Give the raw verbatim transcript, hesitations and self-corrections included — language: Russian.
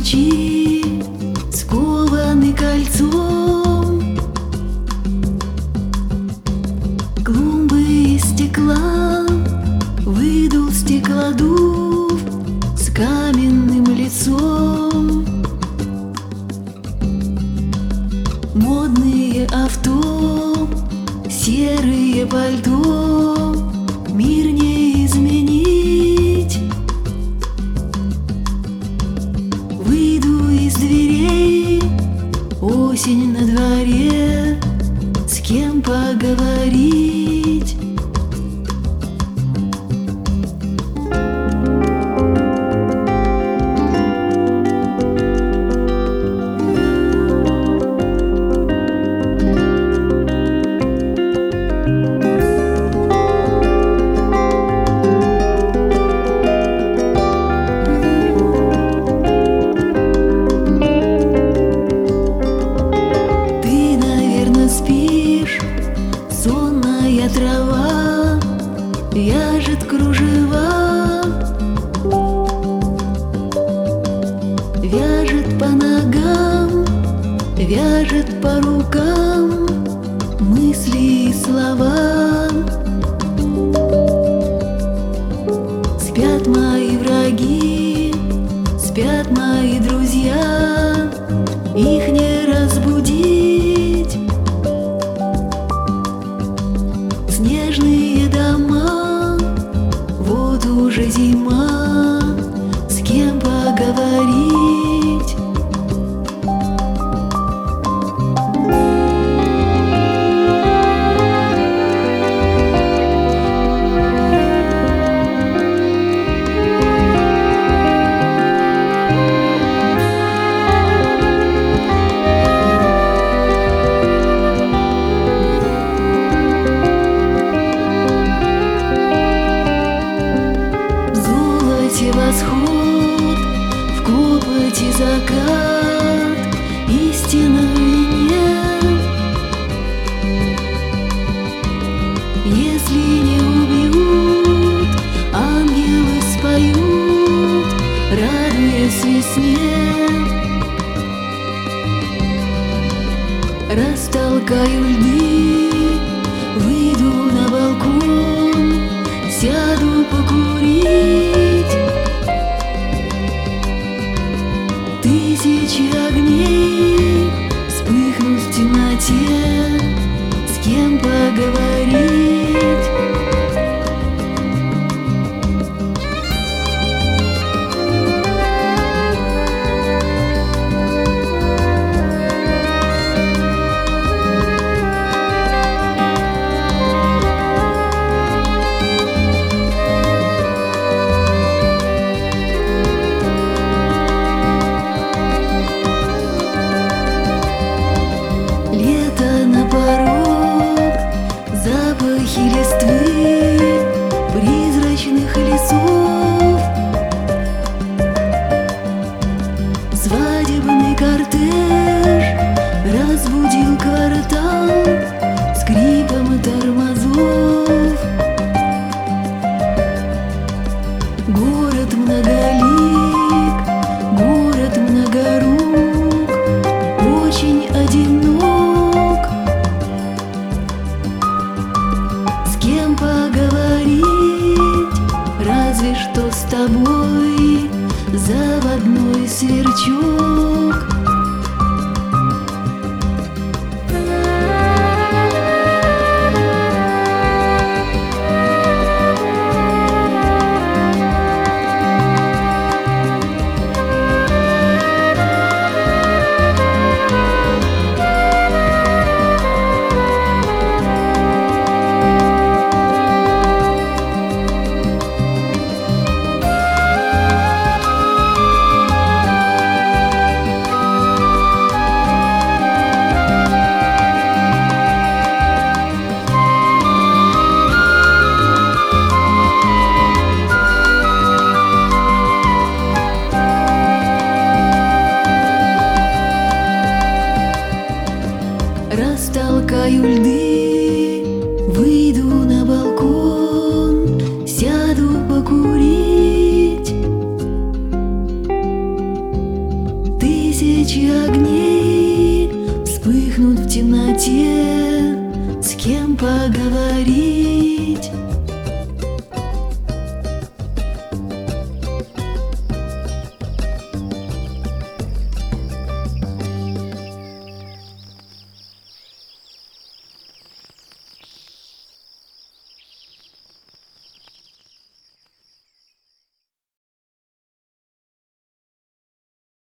ключи скованы кольцом, клумбы из стекла выдул стеклодув с каменным лицом. Модные авто, серые пальто, мир не изменить. Выйду из дверей, осень на дворе, с кем поговорить? Сонная трава вяжет кружева, вяжет по ногам, вяжет по рукам мысли и слова. Спят мои враги, спят мои друзья, их не разбудить. Снежные дома, вот уже зима, с кем поговорить? Восход, в копоти закат, истина нет. Если не убьют, ангелы споют, радуясь весне. Растолкаю льды, выйду на балкон, сяду покурить. Тысячи огней вспыхнут в темноте, с кем поговорить? Запахи листвы, призрачных лесов, свадебный кортеж разбудил квартал скрипом тормозов. Город многолик, город многорук, очень одинок. С кем поговорить, разве что с тобой, заводной сверчок. Тысячи огней вспыхнут в темноте. С кем поговорить?